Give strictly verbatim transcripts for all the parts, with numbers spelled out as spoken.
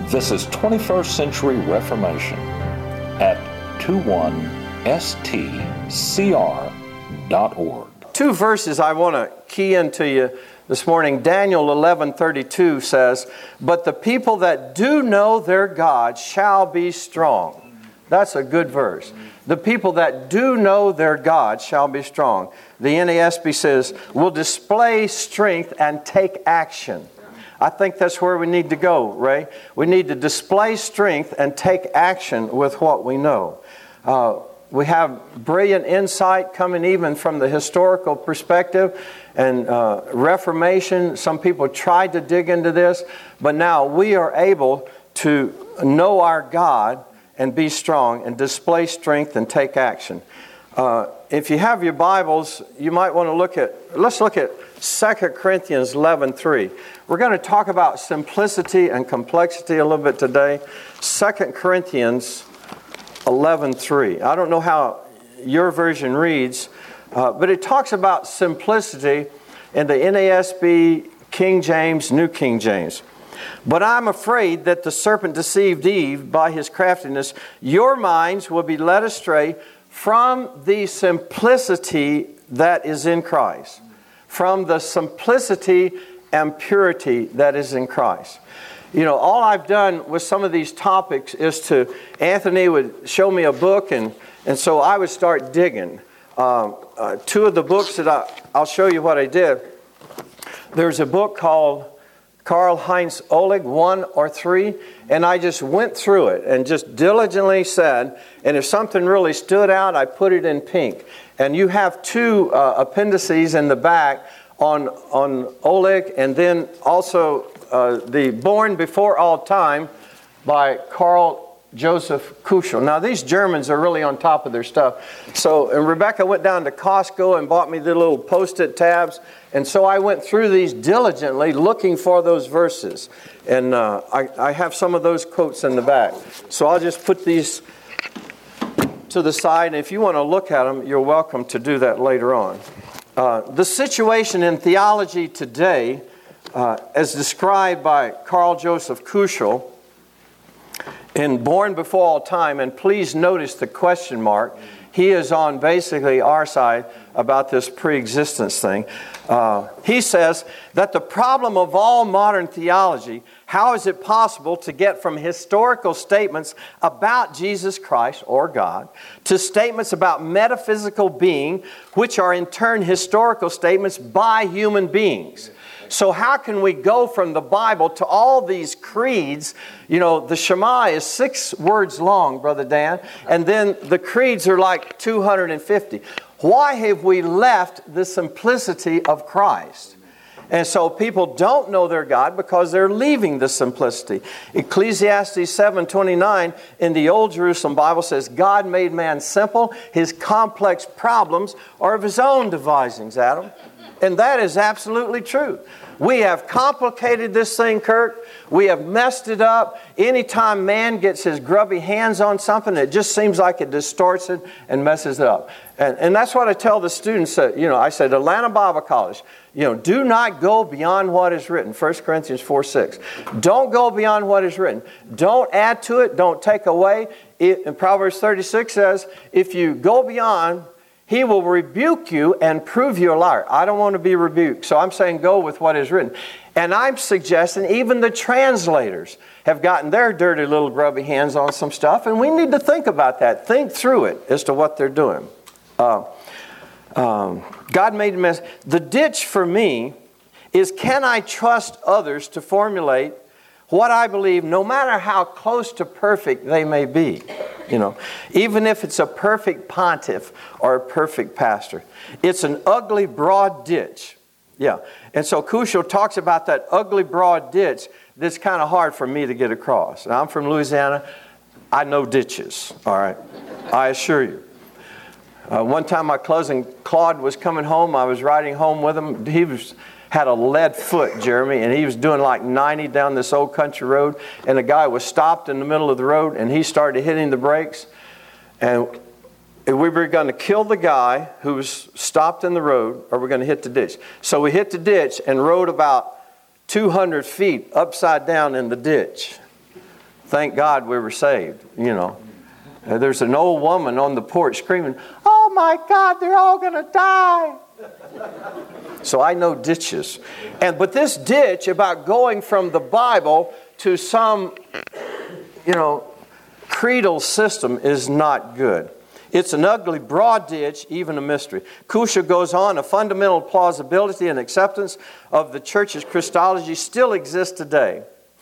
This is twenty-first Century Reformation at twenty-one S T C R dot org. Two verses I want to key into you this morning. Daniel eleven thirty-two says, "But the people that do know their God shall be strong." That's a good verse. The people that do know their God shall be strong. The N A S B says, will display strength and take action. I think that's where we need to go, Ray. We need to display strength and take action with what we know. Uh, we have brilliant insight coming even from the historical perspective and uh, Reformation. Some people tried to dig into this, but now we are able to know our God and be strong and display strength and take action. Uh, if you have your Bibles, you might want to look at, let's look at Second Corinthians eleven three. We're going to talk about simplicity and complexity a little bit today. Second Corinthians eleven three. I don't know how your version reads, uh, but it talks about simplicity in the N A S B, King James, New King James. "But I'm afraid that the serpent deceived Eve by his craftiness. Your minds will be led astray from the simplicity that is in Christ." From the simplicity and purity that is in Christ. You know, all I've done with some of these topics is to, Anthony would show me a book, and, and so I would start digging. Um, uh, two of the books that I, I'll show you what I did. There's a book called Karl-Heinz Ohlig, one or three, and I just went through it and just diligently said, and if something really stood out, I put it in pink. And you have two uh, appendices in the back on, on Ohlig, and then also uh, the Born Before All Time by Karl Joseph Kuschel. Now, these Germans are really on top of their stuff. So, and Rebecca went down to Costco and bought me the little Post-it tabs. And so I went through these diligently looking for those verses. And uh, I, I have some of those quotes in the back. So I'll just put these to the side. And if you want to look at them, you're welcome to do that later on. Uh, the situation in theology today, uh, as described by Karl Joseph Kuschel, in Born Before All Time, and please notice the question mark. He is on basically our side about this pre-existence thing. Uh, he says that the problem of all modern theology, how is it possible to get from historical statements about Jesus Christ or God to statements about metaphysical being, which are in turn historical statements by human beings? So how can we go from the Bible to all these creeds? You know, the Shema is six words long, Brother Dan, and then the creeds are like two hundred fifty. Why have we left the simplicity of Christ? And so people don't know their God because they're leaving the simplicity. Ecclesiastes seven twenty-nine in the Old Jerusalem Bible says, God made man simple. His complex problems are of His own devisings, Adam. And that is absolutely true. We have complicated this thing, Kirk. We have messed it up. Anytime man gets his grubby hands on something, it just seems like it distorts it and messes it up. And, and that's what I tell the students. That, you know, I said, Atlanta Bible College, you know, do not go beyond what is written. First Corinthians four six. Don't go beyond what is written. Don't add to it. Don't take away. It, and Proverbs thirty-six says, if you go beyond, He will rebuke you and prove you a liar. I don't want to be rebuked, so I'm saying go with what is written. And I'm suggesting even the translators have gotten their dirty little grubby hands on some stuff, and we need to think about that. Think through it as to what they're doing. Uh, um, God made a mess. The ditch for me is, can I trust others to formulate what I believe, no matter how close to perfect they may be? You know, even if it's a perfect pontiff or a perfect pastor, it's an ugly broad ditch. Yeah, and so Kuschel talks about that ugly broad ditch that's kind of hard for me to get across. Now, I'm from Louisiana. I know ditches, all right? I assure you. Uh, one time my cousin Claude was coming home. I was riding home with him. He was had a lead foot, Jeremy, and he was doing like ninety down this old country road, and the guy was stopped in the middle of the road, and he started hitting the brakes, and we were going to kill the guy who was stopped in the road, or we're going to hit the ditch. So we hit the ditch and rode about two hundred feet upside down in the ditch. thank God we were saved, you know. Uh, there's an old woman on the porch screaming, "Oh my God, they're all going to die." So I know ditches. And but this ditch about going from the Bible to some, you know, creedal system is not good. It's an ugly, broad ditch, even a mystery. Kusha goes on, a fundamental plausibility and acceptance of the church's Christology still exists today.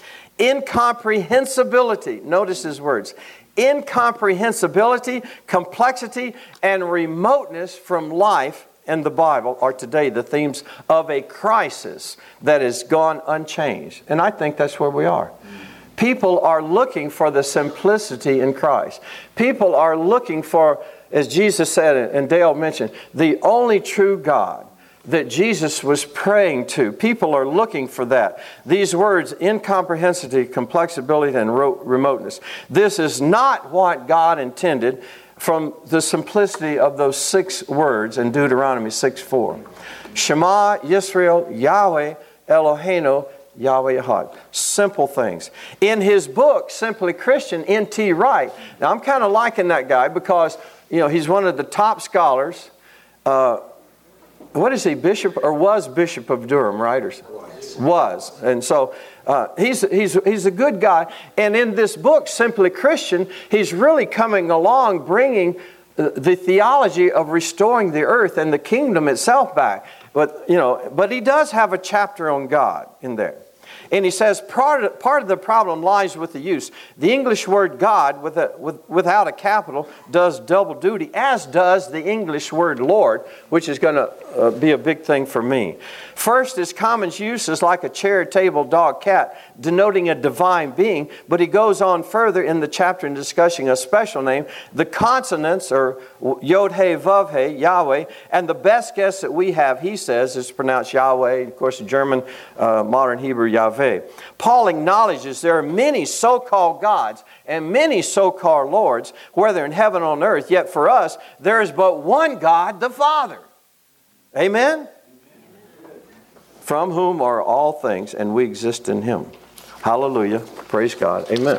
Incomprehensibility, notice his words, incomprehensibility, complexity, and remoteness from life and the Bible are today the themes of a crisis that has gone unchanged. And I think that's where we are. People are looking for the simplicity in Christ. People are looking for, as Jesus said and Dale mentioned, the only true God that Jesus was praying to. People are looking for that. These words, incomprehensibility, complexibility, and ro- remoteness. This is not what God intended from the simplicity of those six words in Deuteronomy six four. Shema Yisrael Yahweh Eloheinu Yahweh Echad. Simple things. In his book, Simply Christian, N T Wright. Now, I'm kind of liking that guy because, you know, he's one of the top scholars. Uh, what is he, bishop or was bishop of Durham, right? Or, was. was. And so uh, he's, he's, he's a good guy. And in this book, Simply Christian, he's really coming along bringing the theology of restoring the earth and the kingdom itself back. But, you know, but he does have a chapter on God in there. And he says part of, part of the problem lies with the use. The English word God with a, with, without a capital does double duty, as does the English word Lord, which is going to uh, be a big thing for me. First, his common use is like a chair, table, dog, cat, denoting a divine being. But he goes on further in the chapter in discussing a special name, the consonants, or Yod-He, Vav-He, Yahweh. And the best guess that we have, he says, is pronounced Yahweh. Of course, the German, uh, modern Hebrew, Yahweh. Paul acknowledges there are many so-called gods and many so-called lords, whether in heaven or on earth, yet for us there is but one God, the Father. Amen? From whom are all things, and we exist in Him. Hallelujah. Praise God. Amen.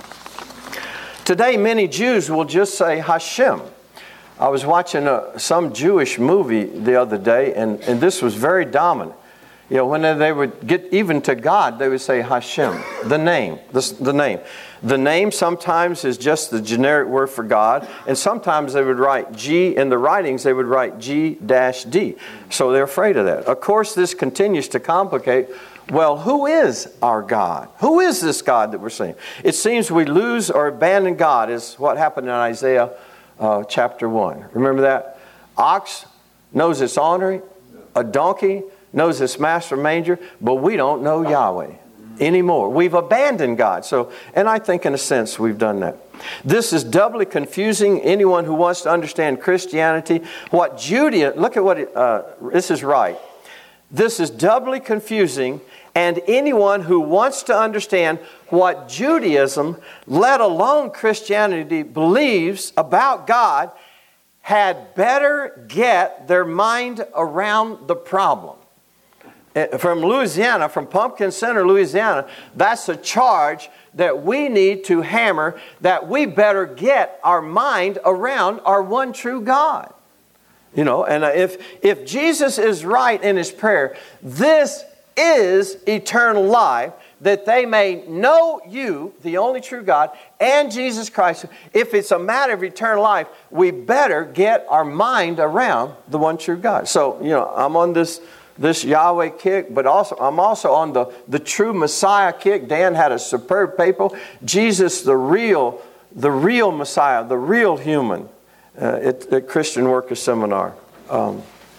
Today, many Jews will just say Hashem. I was watching a, some Jewish movie the other day, and, and this was very dominant. You know, when they would get even to God, they would say Hashem, the name, the, the name. The name sometimes is just the generic word for God, and sometimes they would write G in the writings, they would write G D. So they're afraid of that. Of course, this continues to complicate. Well, who is our God? Who is this God that we're seeing? It seems we lose or abandon God is what happened in Isaiah uh, chapter one. Remember that? Ox knows its owner, a donkey knows its master manger, but we don't know Yahweh anymore. We've abandoned God. So, and I think in a sense we've done that. This is doubly confusing. Anyone who wants to understand Christianity, what Judaism, look at what it, uh, this is right. This is doubly confusing, and anyone who wants to understand what Judaism, let alone Christianity, believes about God, had better get their mind around the problem. From Louisiana, from Pumpkin Center, Louisiana, that's a charge that we need to hammer, that we better get our mind around our one true God. You know, and if, if Jesus is right in His prayer, this is eternal life, that they may know you, the only true God, and Jesus Christ. If it's a matter of eternal life, we better get our mind around the one true God. So, you know, I'm on this... this Yahweh kick, but also I'm also on the, the true Messiah kick. Dan had a superb paper. Jesus, the real, the real Messiah, the real human, uh, at, at Christian Worker Seminar. Um,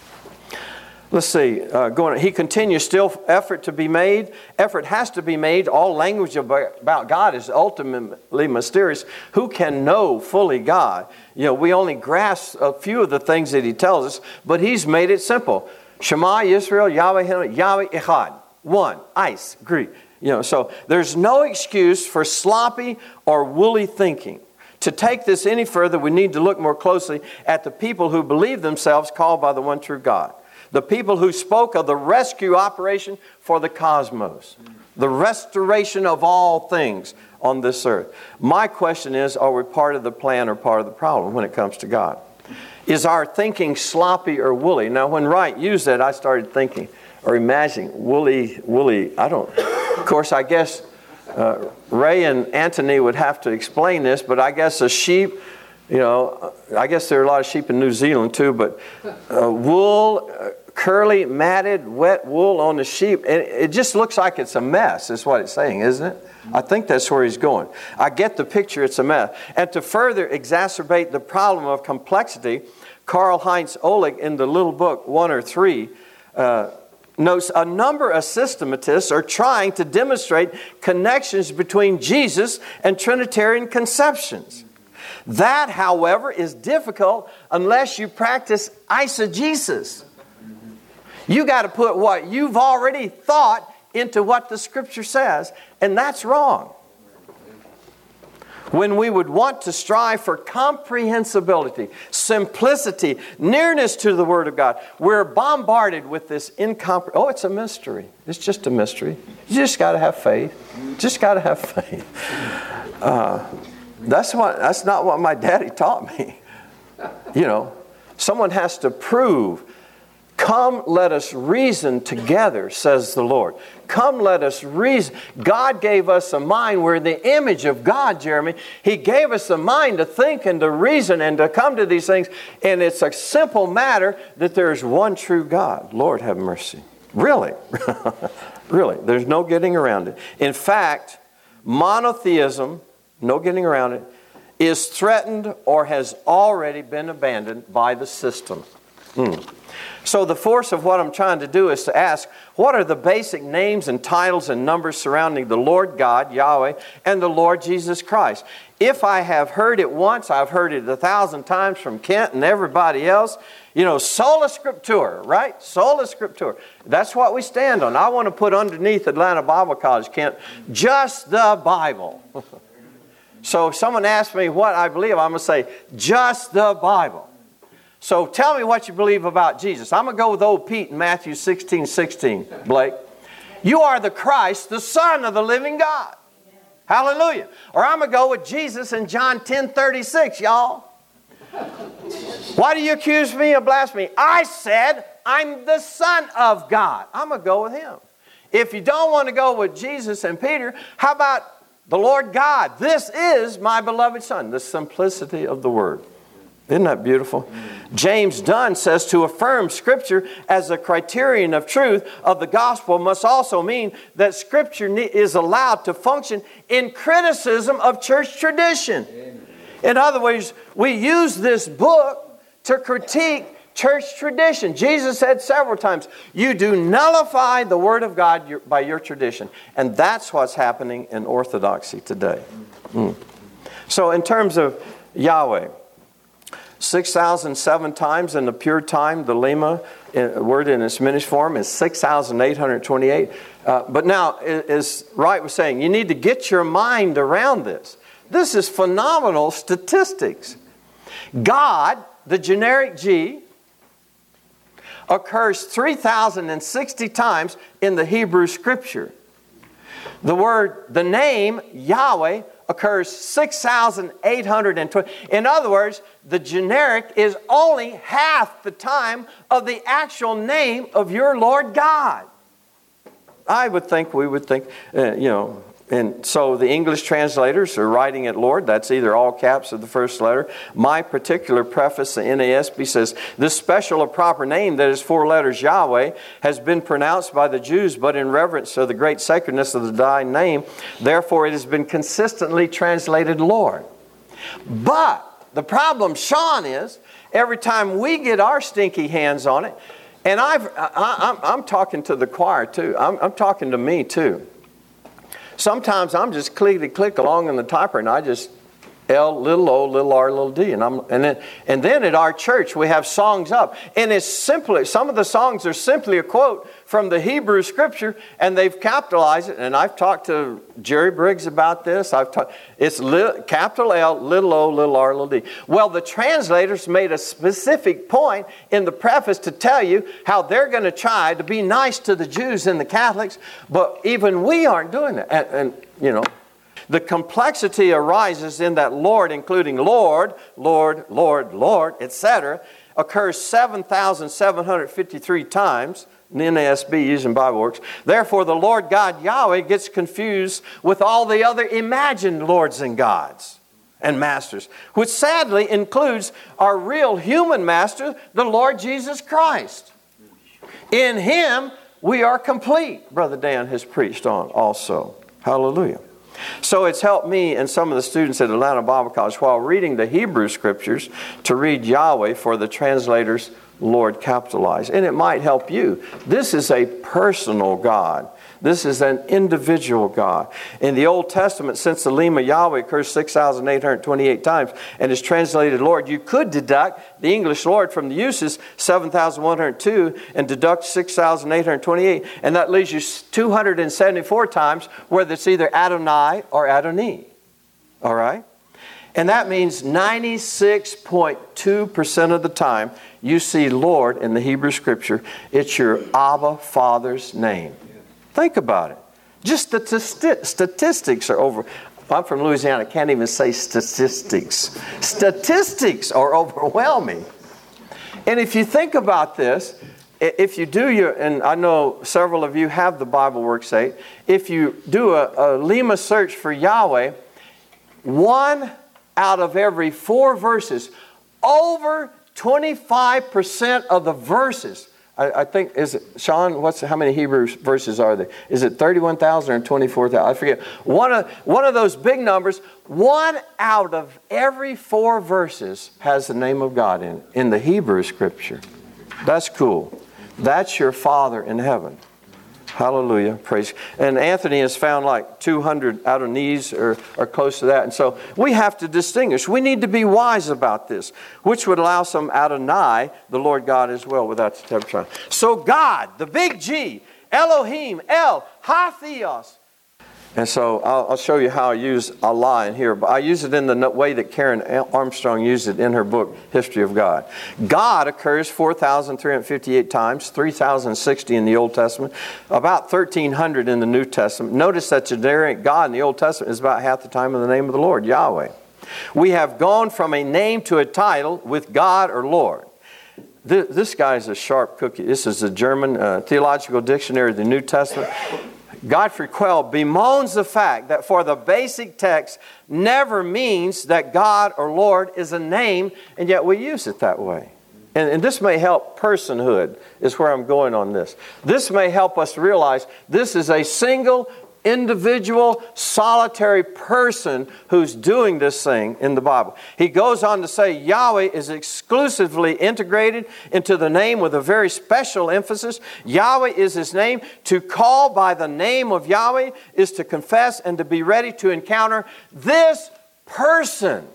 let's see. Uh, going. He continues. Still, effort to be made. Effort has to be made. All language about, about God is ultimately mysterious. Who can know fully God? You know, we only grasp a few of the things that He tells us, but He's made it simple. Shema Yisrael, Yahweh, Yahweh Echad. One, ice, Greek. You know, so there's no excuse for sloppy or woolly thinking. To take this any further, we need to look more closely at the people who believe themselves called by the one true God. The people who spoke of the rescue operation for the cosmos. The restoration of all things on this earth. My question is, are we part of the plan or part of the problem when it comes to God? Is our thinking sloppy or woolly? Now, when Wright used that, I started thinking or imagining woolly, woolly, I don't, of course, I guess uh, Ray and Anthony would have to explain this, but I guess a sheep, you know, I guess there are a lot of sheep in New Zealand too, but uh, wool, uh, curly, matted, wet wool on the sheep, and it just looks like it's a mess, is what it's saying, isn't it? I think that's where he's going. I get the picture, it's a mess. And to further exacerbate the problem of complexity, Karl-Heinz Ohlig, in the little book, One or Three, uh, notes a number of systematists are trying to demonstrate connections between Jesus and Trinitarian conceptions. That, however, is difficult unless you practice eisegesis. You got to put what you've already thought into what the Scripture says, and that's wrong. When we would want to strive for comprehensibility, simplicity, nearness to the Word of God, we're bombarded with this incomprehensible. Oh, it's a mystery. It's just a mystery. You just got to have faith. Just got to have faith. Uh, that's what. That's not what my daddy taught me. You know, someone has to prove. Come, let us reason together, says the Lord. Come, let us reason. God gave us a mind. We're the image of God, Jeremy. He gave us a mind to think and to reason and to come to these things. And it's a simple matter that there is one true God. Lord, have mercy. Really? Really. There's no getting around it. In fact, monotheism, no getting around it, is threatened or has already been abandoned by the system. Hmm. So the force of what I'm trying to do is to ask, what are the basic names and titles and numbers surrounding the Lord God, Yahweh, and the Lord Jesus Christ? If I have heard it once, I've heard it a thousand times from Kent and everybody else. You know, sola scriptura, right? Sola scriptura. That's what we stand on. I want to put underneath Atlanta Bible College, Kent, just the Bible. So if someone asks me what I believe, I'm going to say, just the Bible. So tell me what you believe about Jesus. I'm going to go with old Pete in Matthew sixteen sixteen, Blake. You are the Christ, the Son of the living God. Hallelujah. Or I'm going to go with Jesus in John ten thirty-six, y'all. Why do you accuse me of blasphemy? I said I'm the Son of God. I'm going to go with Him. If you don't want to go with Jesus and Peter, how about the Lord God? This is my beloved Son. The simplicity of the Word. Isn't that beautiful? James Dunn says to affirm Scripture as a criterion of truth of the gospel must also mean that Scripture is allowed to function in criticism of church tradition. In other words, we use this book to critique church tradition. Jesus said several times, you do nullify the Word of God by your tradition. And that's what's happening in orthodoxy today. Mm. So in terms of Yahweh, six thousand seven times in the pure time, the Lema word in its diminished form is six thousand eight hundred twenty-eight. Uh, but now, as Wright was saying, you need to get your mind around this. This is phenomenal statistics. God, the generic G, occurs three thousand sixty times in the Hebrew Scripture. The word, the name, Yahweh, occurs six thousand eight hundred twenty. In other words, the generic is only half the time of the actual name of your Lord God. I would think, we would think, uh, you know, and so the English translators are writing it Lord. That's either all caps or the first letter. My particular preface, the N A S B, says, this special or proper name that is four letters Yahweh has been pronounced by the Jews, but in reverence to the great sacredness of the divine name, therefore it has been consistently translated Lord. But the problem, Sean, is every time we get our stinky hands on it, and I've, I, I'm, I'm talking to the choir too. I'm, I'm talking to me too. Sometimes I'm just clickety-click along in the typewriter and I just L, little o, little r, little d. And, I'm, and, then, and then at our church we have songs up. And it's simply, some of the songs are simply a quote from the Hebrew Scripture and they've capitalized it. And I've talked to Jerry Briggs about this. I've talked, it's li, capital L, little o, little r, little d. Well, the translators made a specific point in the preface to tell you how they're going to try to be nice to the Jews and the Catholics. But even we aren't doing that. And, and you know, The complexity arises in that Lord, including Lord, Lord, Lord, Lord, et cetera, occurs seven thousand seven hundred fifty-three times in the N A S B using Bible Works. Therefore, the Lord God Yahweh gets confused with all the other imagined lords and gods and masters, which sadly includes our real human master, the Lord Jesus Christ. In Him, we are complete, Brother Dan has preached on also. Hallelujah. So it's helped me and some of the students at Atlanta Bible College while reading the Hebrew Scriptures to read Yahweh for the translators Lord capitalized. And it might help you. This is a personal God. This is an individual God. In the Old Testament, since the Lema Yahweh occurs six thousand eight hundred twenty-eight times and is translated Lord, you could deduct the English Lord from the uses seven thousand one hundred two and deduct six thousand eight hundred twenty-eight. And that leaves you two hundred seventy-four times where it's either Adonai or Adoni. All right? And that means ninety-six point two percent of the time you see Lord in the Hebrew Scripture, it's your Abba Father's name. Think about it. Just the t- statistics are over. I'm from Louisiana. I can't even say statistics. Statistics are overwhelming. And if you think about this, if you do your, and I know several of you have the Bible Worksite, if you do a, a Lema search for Yahweh, one out of every four verses, over twenty-five percent of the verses, I, I think, is it, Sean, what's, how many Hebrew verses are there? Is it thirty-one thousand or twenty-four thousand? I forget. One of, one of those big numbers, one out of every four verses has the name of God in it, in the Hebrew Scripture. That's cool. That's your Father in heaven. Hallelujah. Praise. And Anthony has found like two hundred Adonis or, or close to that. And so we have to distinguish. We need to be wise about this, which would allow some Adonai, the Lord God as well, without the tetragrammaton. So God, the big G, Elohim, El, Ha-Theos. And so I'll, I'll show you how I use Allah in here. But I use it in the way that Karen Armstrong used it in her book, History of God. God occurs four thousand three hundred fifty-eight times, three thousand sixty in the Old Testament, about thirteen hundred in the New Testament. Notice that generic God in the Old Testament is about half the time of the name of the Lord, Yahweh. We have gone from a name to a title with God or Lord. This guy is a sharp cookie. This is the German uh, Theological Dictionary of the New Testament. Godfrey Quell bemoans the fact that for the basic text never means that God or Lord is a name, and yet we use it that way. And, and this may help personhood, is where I'm going on this. This may help us realize this is a single, individual, solitary person who's doing this thing in the Bible. He goes on to say Yahweh is exclusively integrated into the name with a very special emphasis. Yahweh is His name. To call by the name of Yahweh is to confess and to be ready to encounter this person.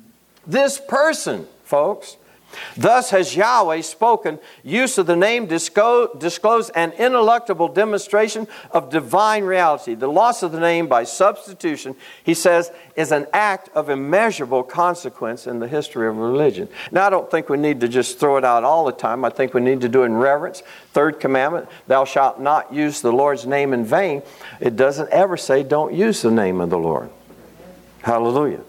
This person, folks. Thus has Yahweh spoken. Use of the name disclose an ineluctable demonstration of divine reality. The loss of the name by substitution, he says, is an act of immeasurable consequence in the history of religion. Now, I don't think we need to just throw it out all the time. I think we need to do it in reverence. Third commandment, thou shalt not use the Lord's name in vain. It doesn't ever say don't use the name of the Lord. Hallelujah.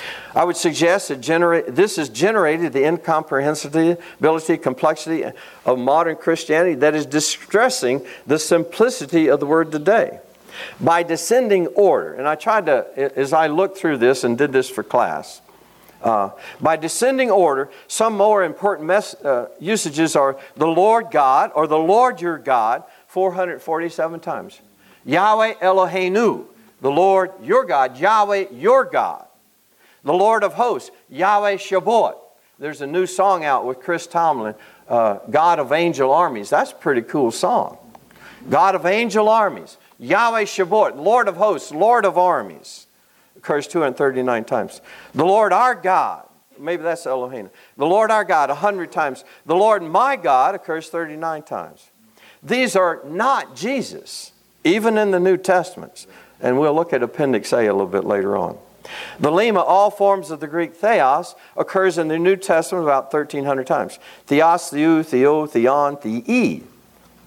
I would suggest that generate, this has generated the incomprehensibility, complexity of modern Christianity that is distressing the simplicity of the word today. By descending order, and I tried to, as I looked through this and did this for class, uh, by descending order, some more important mes- uh, usages are the Lord God or the Lord your God, four hundred forty-seven times. Yahweh Eloheinu, the Lord your God, Yahweh your God. The Lord of hosts, Yahweh Shabbat. There's a new song out with Chris Tomlin, uh, God of Angel Armies. That's a pretty cool song. God of Angel Armies, Yahweh Shabbat, Lord of hosts, Lord of armies. Occurs two hundred thirty-nine times. The Lord our God, maybe that's Elohim. The Lord our God, one hundred times. The Lord my God occurs thirty-nine times. These are not Jesus, even in the New Testaments. And we'll look at Appendix A a little bit later on. The Lema, all forms of the Greek theos, occurs in the New Testament about thirteen hundred times. Theos, theou, theo, theon, thei.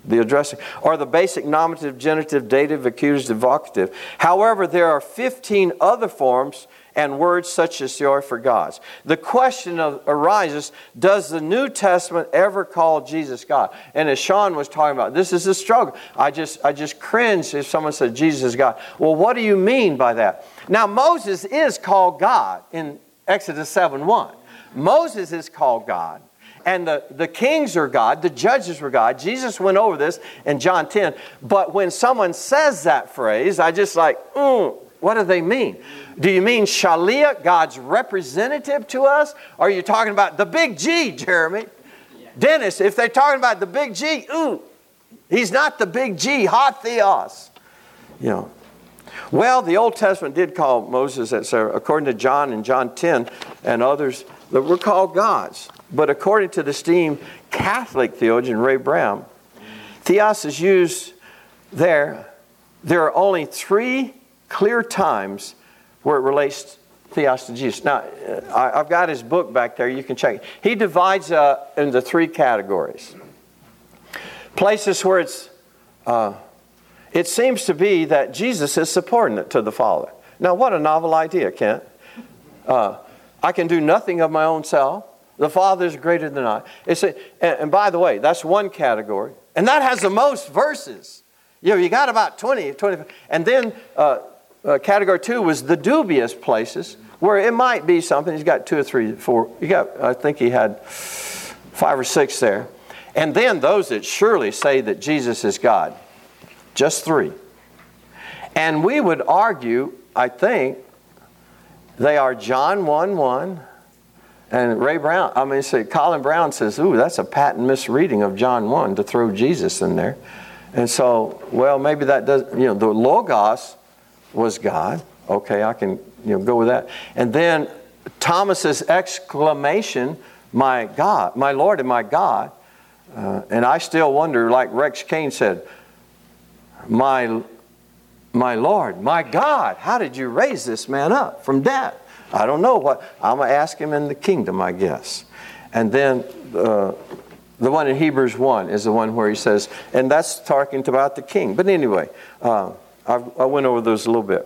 the addressing, or the basic nominative, genitive, dative, accusative, vocative. However, there are fifteen other forms and words such as they are for gods. The question of, arises, does the New Testament ever call Jesus God? And as Sean was talking about, this is a struggle. I just, I just cringe if someone said Jesus is God. Well, what do you mean by that? Now, Moses is called God in Exodus seven one. Moses is called God. And the, the kings are God, the judges were God. Jesus went over this in John ten. But when someone says that phrase, I just like, mm, what do they mean? Do you mean Shaliach, God's representative to us? Or are you talking about the big G, Jeremy? Yeah. Dennis, if they're talking about the big G, ooh, he's not the big G, ha theos. You know. Well, the Old Testament did call Moses, according to John in John ten and others, that were called gods. But according to the esteemed Catholic theologian Ray Brown, theos is used there. There are only three clear times where it relates theos to Jesus. Now, I've got his book back there. You can check it. He divides uh, into three categories. Places where it's, uh, it seems to be that Jesus is subordinate to the Father. Now, what a novel idea, Kent. Uh, I can do nothing of my own self. The Father is greater than I. It's a, and, and by the way, that's one category. And that has the most verses. You know, you got about twenty, twenty. And then uh, uh, category two was the dubious places where it might be something. He's got two or three, four. You got, I think he had five or six there. And then those that surely say that Jesus is God. Just three. And we would argue, I think, they are John one one. And Ray Brown, I mean, say, Colin Brown says, ooh, that's a patent misreading of John one to throw Jesus in there. And so, well, maybe that does, you know, the Logos was God. Okay, I can, you know, go with that. And then Thomas's exclamation, my God, my Lord and my God. Uh, and I still wonder, like Rex Kane said, my, my Lord, my God, how did you raise this man up from death? I don't know what. I'm going to ask him in the kingdom, I guess. And then uh, the one in Hebrews one is the one where he says, and that's talking about the king. But anyway, uh, I, I went over those a little bit.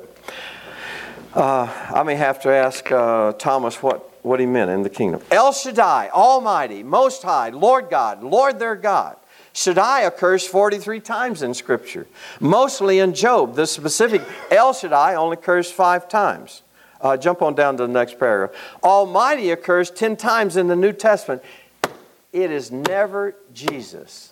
Uh, I may have to ask uh, Thomas what, what he meant in the kingdom. El Shaddai, Almighty, Most High, Lord God, Lord their God. Shaddai occurs forty-three times in Scripture, mostly in Job. The specific El Shaddai only occurs five times. Uh, jump on down to the next paragraph. Almighty occurs ten times in the New Testament. It is never Jesus.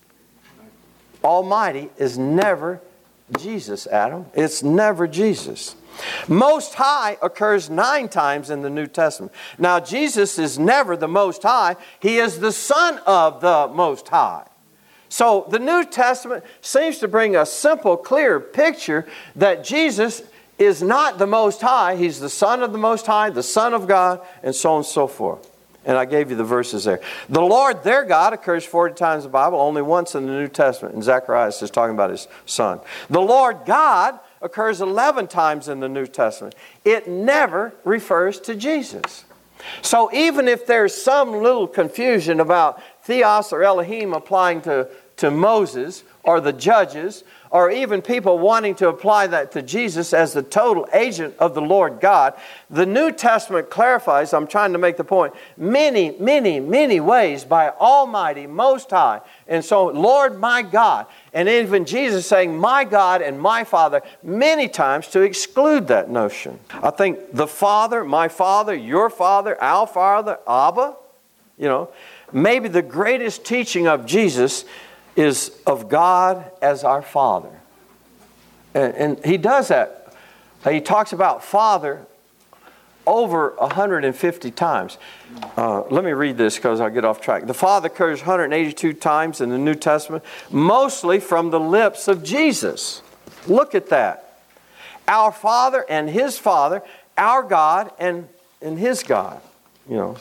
Almighty is never Jesus, Adam. It's never Jesus. Most High occurs nine times in the New Testament. Now, Jesus is never the Most High. He is the Son of the Most High. So, the New Testament seems to bring a simple, clear picture that Jesus is not the Most High. He's the Son of the Most High, the Son of God, and so on and so forth. And I gave you the verses there. The Lord, their God, occurs forty times in the Bible, only once in the New Testament. And Zacharias is talking about his son. The Lord God occurs eleven times in the New Testament. It never refers to Jesus. So even if there's some little confusion about Theos or Elohim applying to, to Moses or the judges, or even people wanting to apply that to Jesus as the total agent of the Lord God, the New Testament clarifies, I'm trying to make the point, many, many, many ways by Almighty, Most High. And so, Lord, my God. And even Jesus saying, my God and my Father, many times to exclude that notion. I think the Father, my Father, your Father, our Father, Abba, you know, maybe the greatest teaching of Jesus is of God as our Father. And, and he does that. He talks about Father over one hundred fifty times. Uh, let me read this because I'll get off track. The Father occurs one hundred eighty-two times in the New Testament, mostly from the lips of Jesus. Look at that. Our Father and His Father, our God and, and His God. You know.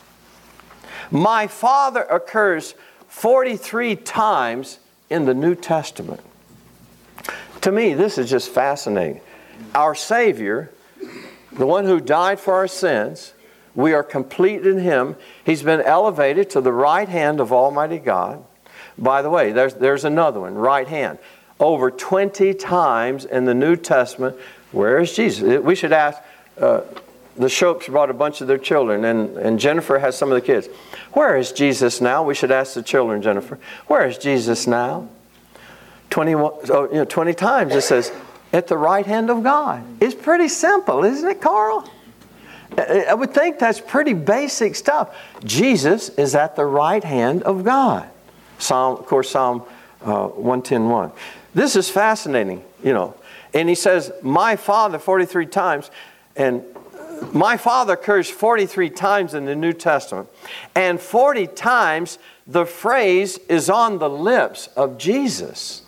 My Father occurs forty-three times in the New Testament. To me, this is just fascinating. Our Savior, the one who died for our sins, we are complete in Him. He's been elevated to the right hand of Almighty God. By the way, there's, there's another one, right hand. Over twenty times in the New Testament, where is Jesus? We should ask, uh, the Shopes brought a bunch of their children, and, and Jennifer has some of the kids. Where is Jesus now? We should ask the children, Jennifer. Where is Jesus now? twenty-one, oh, you know, twenty times it says, at the right hand of God. It's pretty simple, isn't it, Carl? I would think that's pretty basic stuff. Jesus is at the right hand of God. Psalm, of course, Psalm uh, one ten one. This is fascinating, you know. And he says, my Father, forty-three times. And my Father occurs forty-three times in the New Testament. And forty times the phrase is on the lips of Jesus.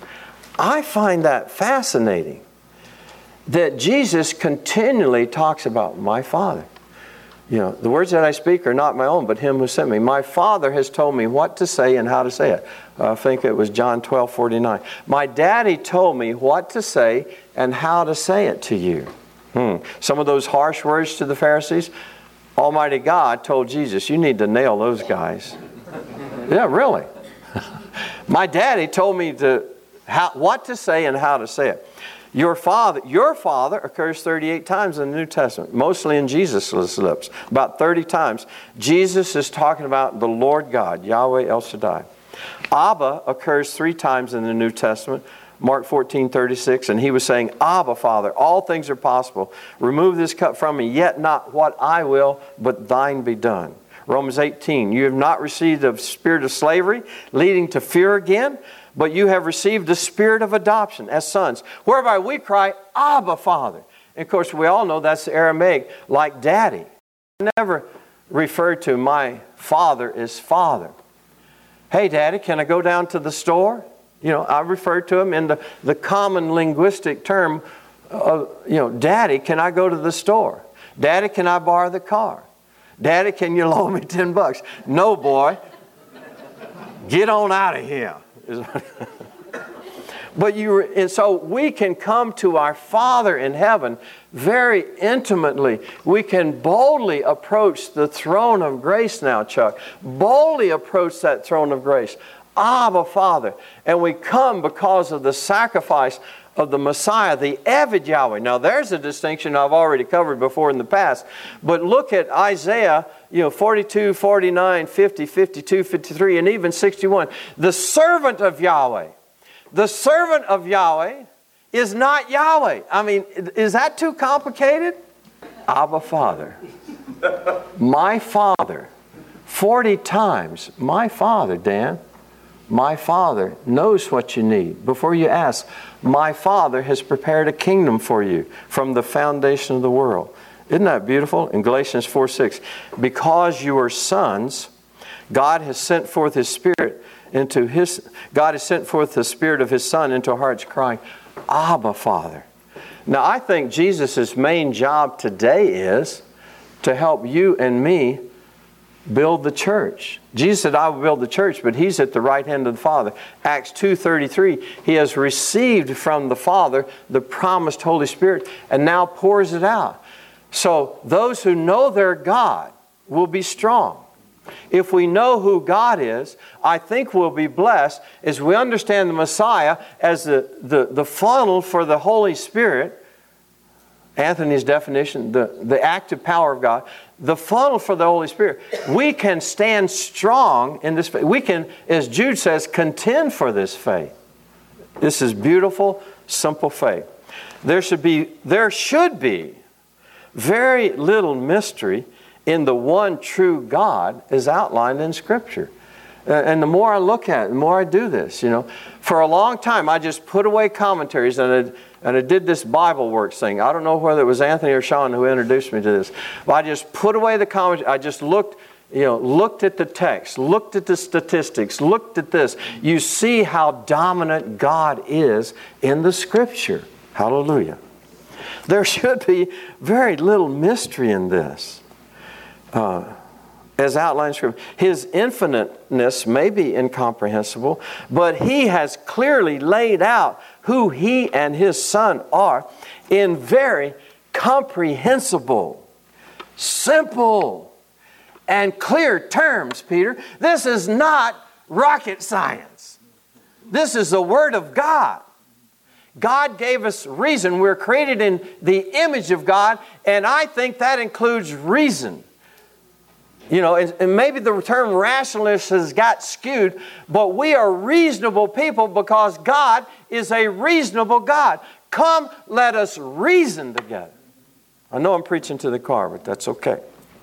I find that fascinating, that Jesus continually talks about my Father. You know, the words that I speak are not my own, but Him who sent me. My Father has told me what to say and how to say it. Uh, I think it was John twelve forty-nine. My Daddy told me what to say and how to say it to you. Hmm. Some of those harsh words to the Pharisees, Almighty God told Jesus, you need to nail those guys. Yeah, really. My Daddy told me to how, what to say and how to say it. Your father, your father occurs thirty-eight times in the New Testament, mostly in Jesus' lips. About thirty times. Jesus is talking about the Lord God, Yahweh El Shaddai. Abba occurs three times in the New Testament, Mark fourteen thirty-six, and he was saying, Abba, Father, all things are possible. Remove this cup from me, yet not what I will, but thine be done. Romans eighteen, you have not received a spirit of slavery, leading to fear again, but you have received the spirit of adoption as sons, whereby we cry, Abba, Father. And of course, we all know that's Aramaic, like daddy. I never refer to my father as father. Hey, Daddy, can I go down to the store? You know, I refer to him in the, the common linguistic term of, you know, Daddy, can I go to the store? Daddy, can I borrow the car? Daddy, can you loan me ten bucks? No, boy. Get on out of here. But you, and so we can come to our Father in heaven very intimately. We can boldly approach the throne of grace now, Chuck. Boldly approach that throne of grace. Abba, Father. And we come because of the sacrifice of the Messiah, the Eved Yahweh. Now there's a distinction I've already covered before in the past. But look at Isaiah, you know, forty-two, forty-nine, fifty, fifty-two, fifty-three, and even sixty-one. The servant of Yahweh. The servant of Yahweh is not Yahweh. I mean, is that too complicated? Abba, Father. My Father. forty times. My Father, Dan. My Father knows what you need. Before you ask, my Father has prepared a kingdom for you from the foundation of the world. Isn't that beautiful? In Galatians four six, because you are sons, God has sent forth His Spirit into His, God has sent forth the Spirit of His Son into our hearts crying, Abba, Father. Now I think Jesus' main job today is to help you and me build the church. Jesus said, I will build the church, but He's at the right hand of the Father. Acts two thirty-three, He has received from the Father the promised Holy Spirit and now pours it out. So those who know their God will be strong. If we know who God is, I think we'll be blessed as we understand the Messiah as the, the, the funnel for the Holy Spirit. Anthony's definition, the, the active power of God, the funnel for the Holy Spirit. We can stand strong in this faith. We can, as Jude says, contend for this faith. This is beautiful, simple faith. There should be, there should be very little mystery in the one true God as outlined in Scripture. Uh, and the more I look at it, the more I do this, you know. For a long time, I just put away commentaries and I, and I did this Bible Works thing. I don't know whether it was Anthony or Sean who introduced me to this. But I just put away the commentaries. I just looked, you know, looked at the text, looked at the statistics, looked at this. You see how dominant God is in the Scripture. Hallelujah. There should be very little mystery in this. Uh, as outlined in Scripture. His infiniteness may be incomprehensible, but He has clearly laid out who He and His Son are in very comprehensible, simple, and clear terms, Peter. This is not rocket science. This is the Word of God. God gave us reason. We're created in the image of God, and I think that includes reason. You know, and, and maybe the term rationalist has got skewed, but we are reasonable people because God is a reasonable God. Come, let us reason together. I know I'm preaching to the car, but that's okay.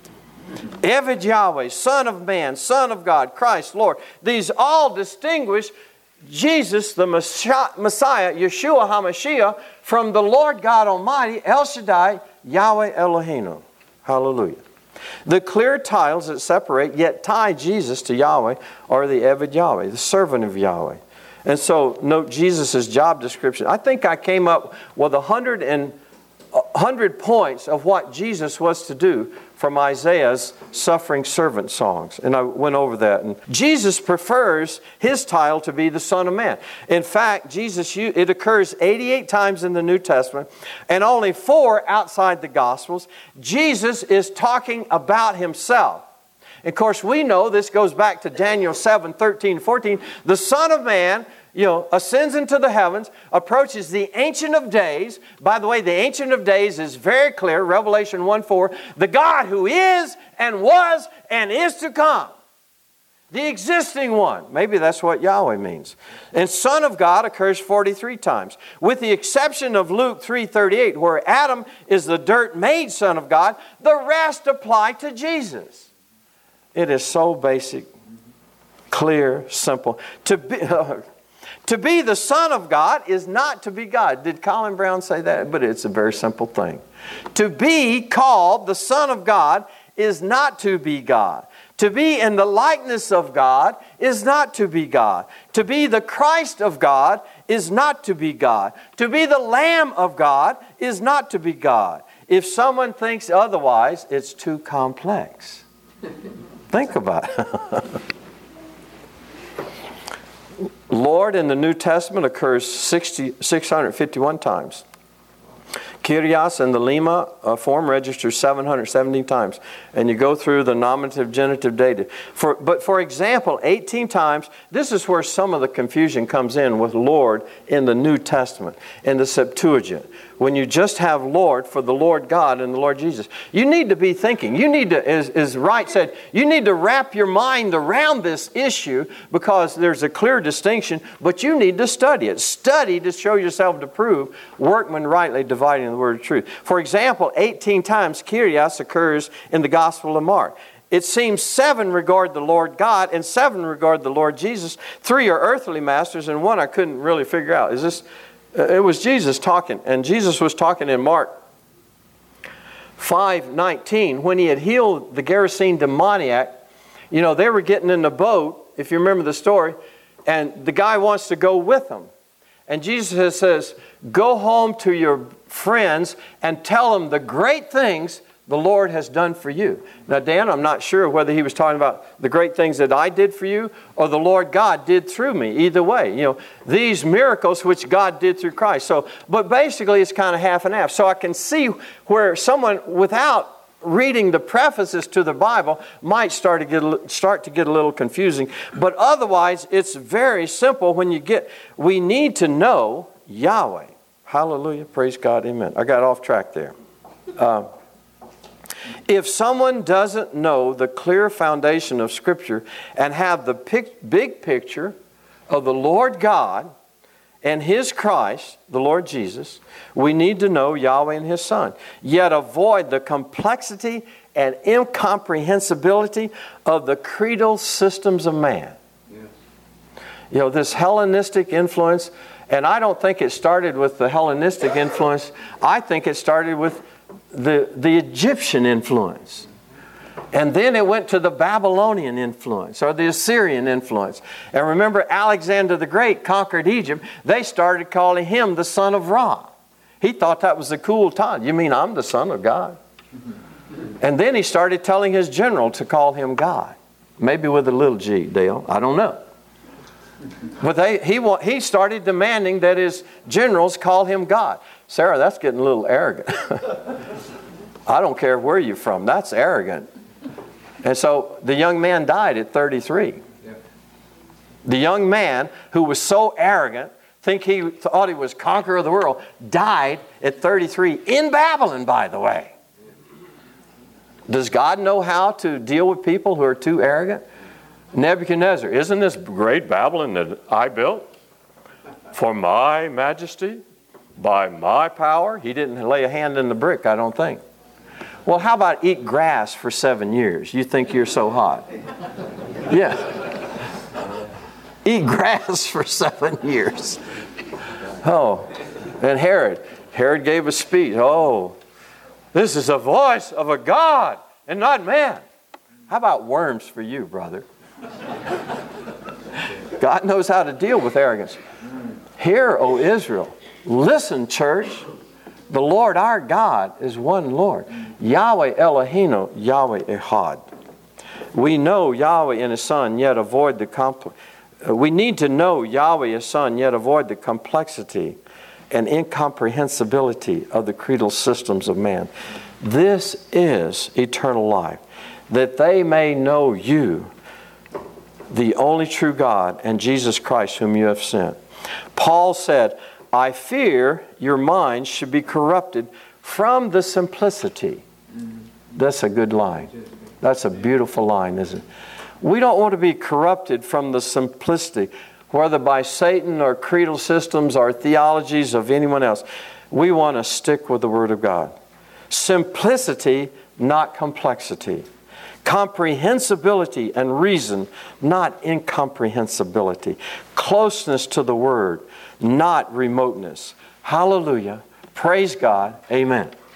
Eved Yahweh, Son of Man, Son of God, Christ, Lord. These all distinguish Jesus, the Messiah, Yeshua HaMashiach, from the Lord God Almighty, El Shaddai, Yahweh Eloheinu. Hallelujah. The clear titles that separate yet tie Jesus to Yahweh are the Eved Yahweh, the servant of Yahweh. And so note Jesus' job description. I think I came up with a hundred and hundred points of what Jesus was to do from Isaiah's suffering servant songs. And I went over that. And Jesus prefers His title to be the Son of Man. In fact, Jesus, it occurs eighty-eight times in the New Testament and only four outside the Gospels. Jesus is talking about Himself. Of course, we know this goes back to Daniel seven, thirteen, fourteen. The Son of Man, you know, ascends into the heavens, approaches the Ancient of Days. By the way, the Ancient of Days is very clear, Revelation one four. The God who is and was and is to come. The existing one. Maybe that's what Yahweh means. And Son of God occurs forty-three times. With the exception of Luke three thirty-eight, where Adam is the dirt-made Son of God, the rest apply to Jesus. It is so basic, clear, simple. To be... Uh, To be the Son of God is not to be God. Did Colin Brown say that? But it's a very simple thing. To be called the Son of God is not to be God. To be in the likeness of God is not to be God. To be the Christ of God is not to be God. To be the Lamb of God is not to be God. If someone thinks otherwise, it's too complex. Think about it. Lord in the New Testament occurs sixty, six hundred fifty-one times. Kyrios in the Lema uh, form registers seven hundred seventy times. And you go through the nominative, genitive, dative. For, but for example, eighteen times, this is where some of the confusion comes in with Lord in the New Testament, in the Septuagint. When you just have Lord for the Lord God and the Lord Jesus. You need to be thinking. You need to, as, as Wright said, you need to wrap your mind around this issue because there's a clear distinction, but you need to study it. Study to show yourself to prove, workman rightly dividing the word of truth. For example, eighteen times Kyrios occurs in the Gospel of Mark. It seems seven regard the Lord God and seven regard the Lord Jesus. Three are earthly masters and one I couldn't really figure out. Is this... It was Jesus talking, and Jesus was talking in Mark five nineteen when He had healed the Gerasene demoniac. You know, they were getting in the boat, if you remember the story, and the guy wants to go with them. And Jesus says, go home to your friends and tell them the great things the Lord has done for you. Now, Dan, I'm not sure whether He was talking about the great things that I did for you or the Lord God did through me. Either way, you know, these miracles which God did through Christ. So, but basically it's kind of half and half. So I can see where someone without reading the prefaces to the Bible might start to get a, start to get a little confusing. But otherwise, it's very simple when you get, we need to know Yahweh. Hallelujah. Praise God. Amen. I got off track there. Uh, If someone doesn't know the clear foundation of Scripture and have the pic- big picture of the Lord God and His Christ, the Lord Jesus, we need to know Yahweh and His Son. Yet avoid the complexity and incomprehensibility of the creedal systems of man. Yes. You know, this Hellenistic influence, and I don't think it started with the Hellenistic influence. I think it started with the, the Egyptian influence. And then it went to the Babylonian influence or the Assyrian influence. And remember, Alexander the Great conquered Egypt. They started calling him the son of Ra. He thought that was a cool title. You mean I'm the son of God? And then he started telling his general to call him God. Maybe with a little g, Dale. I don't know. But they, he, he started demanding that his generals call him God. Sarah, that's getting a little arrogant. I don't care where you're from. That's arrogant. And so the young man died at thirty-three. The young man who was so arrogant, think he thought he was conqueror of the world, died at thirty-three in Babylon, by the way. Does God know how to deal with people who are too arrogant? Nebuchadnezzar, isn't this great Babylon that I built for my majesty, by my power? He didn't lay a hand in the brick, I don't think. Well, how about eat grass for seven years? You think you're so hot. Yeah. Eat grass for seven years. Oh, and Herod. Herod gave a speech. Oh, this is the voice of a God and not man. How about worms for you, brother? God knows how to deal with arrogance. Hear, O Israel. Listen, church. The Lord our God is one Lord. Yahweh Eloheinu, Yahweh Echad. We know Yahweh and His Son, yet avoid the compl- We need to know Yahweh, His Son, yet avoid the complexity and incomprehensibility of the creedal systems of man. This is eternal life, that they may know you, the only true God, and Jesus Christ whom you have sent. Paul said, I fear your minds should be corrupted from the simplicity. That's a good line. That's a beautiful line, isn't it? We don't want to be corrupted from the simplicity, whether by Satan or creedal systems or theologies of anyone else. We want to stick with the Word of God. Simplicity, not complexity. Comprehensibility and reason, not incomprehensibility. Closeness to the Word, not remoteness. Hallelujah. Praise God. Amen.